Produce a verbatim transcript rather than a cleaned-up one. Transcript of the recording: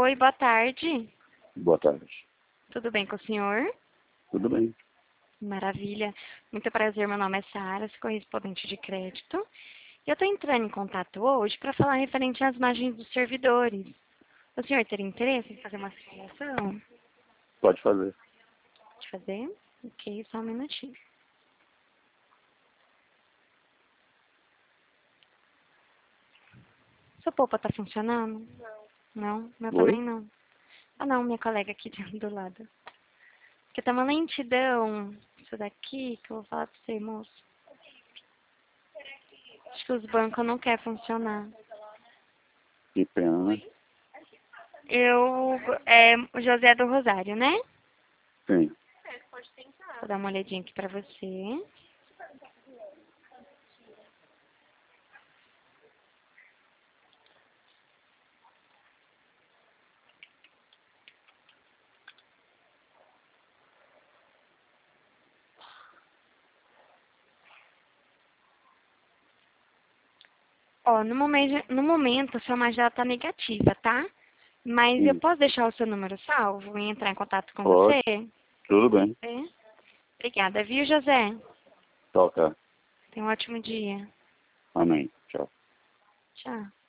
Oi, boa tarde. Boa tarde. Tudo bem com o senhor? Tudo bem? Maravilha. Muito prazer, meu nome é Sara, sou correspondente de crédito. Eu estou entrando em contato hoje para falar referente às margens dos servidores. O senhor teria interesse em fazer uma simulação? Pode fazer. Pode fazer? Ok, só um minutinho. Sua polpa está funcionando? Não. Não? Meu Oi? também não. Ah não, minha colega aqui do lado. Porque tá uma lentidão. Isso daqui que eu vou falar pra você, moço. Acho que os bancos não querem funcionar. Que pena, né? Eu, é o José do Rosário, né? Sim. Vou dar uma olhadinha aqui pra você. Ó, no momento, no momento a sua margem tá negativa, tá? Mas eu Sim. posso deixar o seu número salvo e entrar em contato com Pode. você? Tudo bem. É? Obrigada, viu, José? Toca. Tenha um ótimo dia. Amém. Tchau. Tchau.